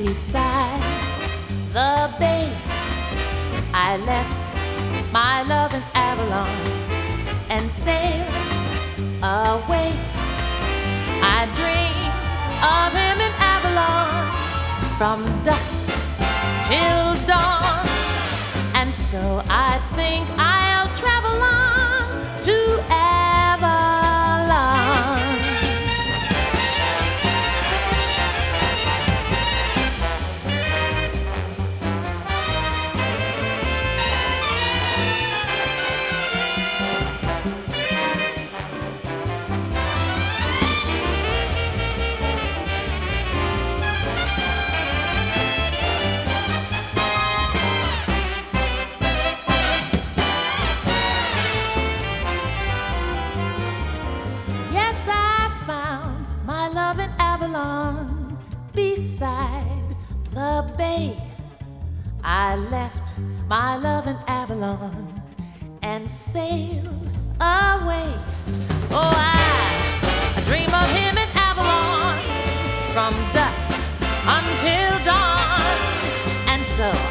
beside the bay. I left my love in Avalon and sailed away. I dream of him in Avalon from dusk till dawn, and so I think I'll travel on to Avalon. Beside the bay, I left my love in Avalon and sailed away. Oh, I dream of him in Avalon from dusk until dawn, and so